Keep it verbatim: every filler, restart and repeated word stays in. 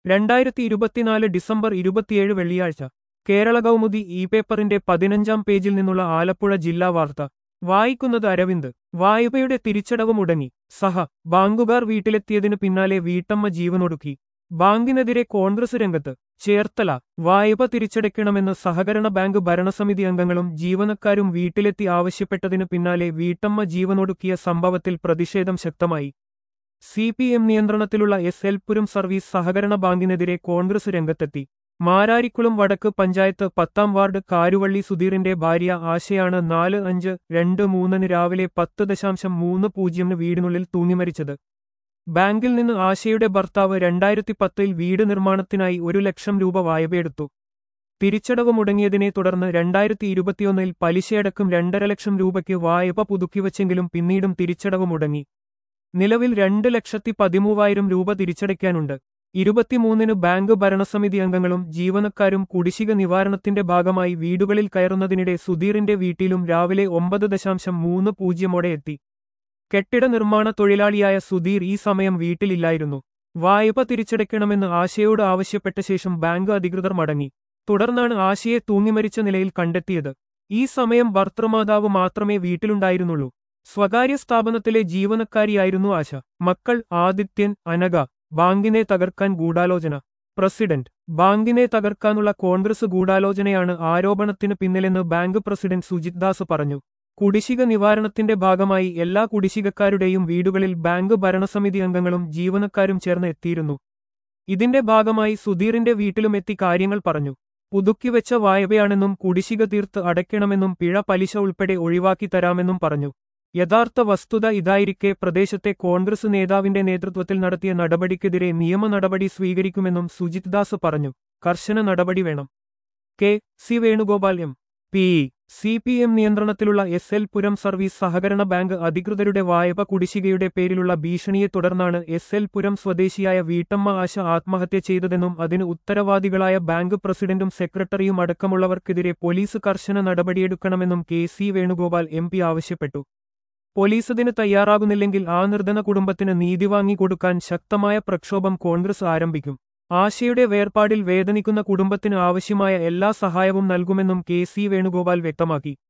രണ്ടായിരത്തി ഇരുപത്തിനാല് ഡിസംബർ ഇരുപത്തിയേഴ് വെള്ളിയാഴ്ച കേരള കൗമുദി ഇ പേപ്പറിന്റെ പതിനഞ്ചാം പേജിൽ നിന്നുള്ള ആലപ്പുഴ ജില്ലാ വാർത്ത വായിക്കുന്നത് അരവിന്ദ്. വായ്പയുടെ തിരിച്ചടവ് മുടങ്ങി. സഹ ബാങ്കുകാർ വീട്ടിലെത്തിയതിനു പിന്നാലെ വീട്ടമ്മ ജീവനൊടുക്കി. ബാങ്കിനെതിരെ കോൺഗ്രസ് രംഗത്ത്. ചേർത്തല വായ്പ തിരിച്ചടയ്ക്കണമെന്ന് സഹകരണ ബാങ്ക് ഭരണസമിതി അംഗങ്ങളും ജീവനക്കാരും വീട്ടിലെത്തി ആവശ്യപ്പെട്ടതിനു പിന്നാലെ വീട്ടമ്മ ജീവനൊടുക്കിയ സംഭവത്തിൽ പ്രതിഷേധം ശക്തമായി. സി പി എം നിയന്ത്രണത്തിലുള്ള എസ് എൽ പുരം സർവീസ് സഹകരണ ബാങ്കിനെതിരെ കോൺഗ്രസ് രംഗത്തെത്തി. മാരാരിക്കുളം വടക്ക് പഞ്ചായത്ത് പത്താം വാർഡ് കാരുവള്ളി സുധീറിന്റെ ഭാര്യ ആശയാണ് നാല് അഞ്ച് രണ്ട് മൂന്നിന് രാവിലെ പത്ത് ദശാംശം മൂന്ന് പൂജ്യമിന് വീടിനുള്ളിൽ തൂങ്ങിമരിച്ചത്. ബാങ്കിൽ നിന്ന് ആശയുടെ ഭർത്താവ് രണ്ടായിരത്തി പത്തിൽ വീട് നിർമ്മാണത്തിനായി ഒരു ലക്ഷം രൂപ വായ്പയെടുത്തു. തിരിച്ചടവ് മുടങ്ങിയതിനെ തുടർന്ന് രണ്ടായിരത്തി ഇരുപത്തിയൊന്നിൽ പലിശയടക്കം രണ്ടര ലക്ഷം രൂപയ്ക്ക് വായ്പ പുതുക്കിവച്ചെങ്കിലും പിന്നീടും തിരിച്ചടവ് മുടങ്ങി. നിലവിൽ രണ്ട് ലക്ഷത്തി പതിമൂവായിരം രൂപ തിരിച്ചടയ്ക്കാനുണ്ട്. ഇരുപത്തിമൂന്നിന് ബാങ്ക് ഭരണസമിതി അംഗങ്ങളും ജീവനക്കാരും കുടിശ്ശിക നിവാരണത്തിന്റെ ഭാഗമായി വീടുകളിൽ കയറുന്നതിനിടെ സുധീറിന്റെ വീട്ടിലും രാവിലെ ഒമ്പത് ദശാംശം മൂന്ന് പൂജ്യമോടെ എത്തി. കെട്ടിട നിർമ്മാണ തൊഴിലാളിയായ സുധീർ ഈ സമയം വീട്ടിലില്ലായിരുന്നു. വായ്പ തിരിച്ചടയ്ക്കണമെന്ന് ആശയോട് ആവശ്യപ്പെട്ട ശേഷം ബാങ്ക് അധികൃതർ മടങ്ങി. തുടർന്നാണ് ആശയെ തൂങ്ങിമരിച്ച നിലയിൽ കണ്ടെത്തിയത്. ഈ സമയം ഭർത്തൃമാതാവ് മാത്രമേ വീട്ടിലുണ്ടായിരുന്നുള്ളൂ. സ്വകാര്യ സ്ഥാപനത്തിലെ ജീവനക്കാരിയായിരുന്നു ആശ. മക്കൾ ആദിത്യൻ, അനഘ. ബാങ്കിനെ തകർക്കാൻ ഗൂഢാലോചന. പ്രസിഡന്റ് ബാങ്കിനെ തകർക്കാനുള്ള കോൺഗ്രസ് ഗൂഢാലോചനയാണ് ആരോപണത്തിന് പിന്നിലെന്ന് ബാങ്ക് പ്രസിഡന്റ് സുജിത് ദാസ് പറഞ്ഞു. കുടിശ്ശിക നിവാരണത്തിന്റെ ഭാഗമായി എല്ലാ കുടിശ്ശികക്കാരുടെയും വീടുകളിൽ ബാങ്ക് ഭരണസമിതി അംഗങ്ങളും ജീവനക്കാരും ചേർന്ന് എത്തിയിരുന്നു. ഇതിന്റെ ഭാഗമായി സുധീറിന്റെ വീട്ടിലുമെത്തി കാര്യങ്ങൾ പറഞ്ഞു. പുതുക്കിവെച്ച വായ്പയാണെന്നും കുടിശ്ശിക തീർത്ത് അടയ്ക്കണമെന്നും പിഴ പലിശ ഉൾപ്പെടെ ഒഴിവാക്കി തരാമെന്നും പറഞ്ഞു. യഥാർത്ഥ വസ്തുത ഇതായിരിക്കെ പ്രദേശത്തെ കോൺഗ്രസ് നേതാവിന്റെ നേതൃത്വത്തിൽ നടത്തിയ നടപടിക്കെതിരെ നിയമ നടപടി സ്വീകരിക്കുമെന്നും സുജിത് ദാസ് പറഞ്ഞു. കർശന നടപടി വേണം. K C Venugopal M P. C P M നിയന്ത്രണത്തിലുള്ള എസ് എൽ പുരം സർവീസ് സഹകരണ ബാങ്ക് അധികൃതരുടെ വായ്പ കുടിശ്ശികയുടെ പേരിലുള്ള ഭീഷണിയെ തുടർന്നാണ് എസ് എൽ പുരം സ്വദേശിയായ വീട്ടമ്മ ആശ ആത്മഹത്യ ചെയ്തതെന്നും അതിന് ഉത്തരവാദികളായ ബാങ്ക് പ്രസിഡന്റും സെക്രട്ടറിയും അടക്കമുള്ളവർക്കെതിരെ പോലീസ് കർശന നടപടിയെടുക്കണമെന്നും K C Venugopal M P ആവശ്യപ്പെട്ടു. പോലീസതിന് തയ്യാറാകുന്നില്ലെങ്കിൽ ആ നിർധന കുടുംബത്തിന് നീതി വാങ്ങിക്കൊടുക്കാൻ ശക്തമായ പ്രക്ഷോഭം കോൺഗ്രസ് ആരംഭിക്കും. ആശയുടെ വേർപാടിൽ വേദനിക്കുന്ന കുടുംബത്തിന് ആവശ്യമായ എല്ലാ സഹായവും നൽകുമെന്നും കെ സി വേണുഗോപാൽ വ്യക്തമാക്കി.